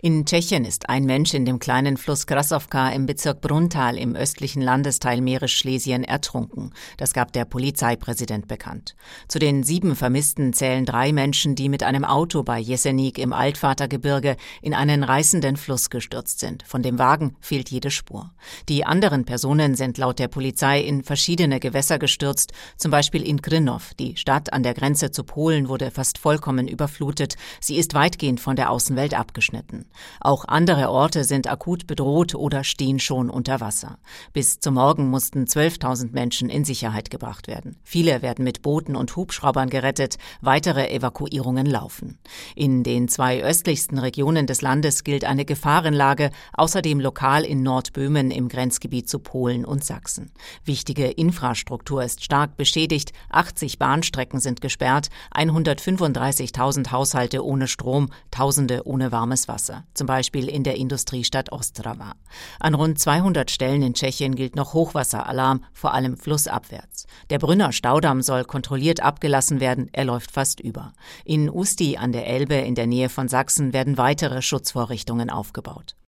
In Tschechien ist ein Mensch in dem kleinen Fluss Krasovka im Bezirk Brunntal im östlichen Landesteil Meeresschlesien ertrunken. Das gab der Polizeipräsident bekannt. Zu den 7 Vermissten zählen 3 Menschen, die mit einem Auto bei Jeseník im Altvatergebirge in einen reißenden Fluss gestürzt sind. Von dem Wagen fehlt jede Spur. Die anderen Personen sind laut der Polizei in verschiedene Gewässer gestürzt, zum Beispiel in Krynov. Die Stadt an der Grenze zu Polen wurde fast vollkommen überflutet. Sie ist weitgehend von der Außenwelt abgeschnitten. Auch andere Orte sind akut bedroht oder stehen schon unter Wasser. Bis zum Morgen mussten 12.000 Menschen in Sicherheit gebracht werden. Viele werden mit Booten und Hubschraubern gerettet, weitere Evakuierungen laufen. In den 2 östlichsten Regionen des Landes gilt eine Gefahrenlage, außerdem lokal in Nordböhmen im Grenzgebiet zu Polen und Sachsen. Wichtige Infrastruktur ist stark beschädigt, 80 Bahnstrecken sind gesperrt, 135.000 Haushalte ohne Strom, Tausende ohne warmes Wasser. Zum Beispiel in der Industriestadt Ostrava. An rund 200 Stellen in Tschechien gilt noch Hochwasseralarm, vor allem flussabwärts. Der Brünner Staudamm soll kontrolliert abgelassen werden, er läuft fast über. In Ústí an der Elbe in der Nähe von Sachsen werden weitere Schutzvorrichtungen aufgebaut.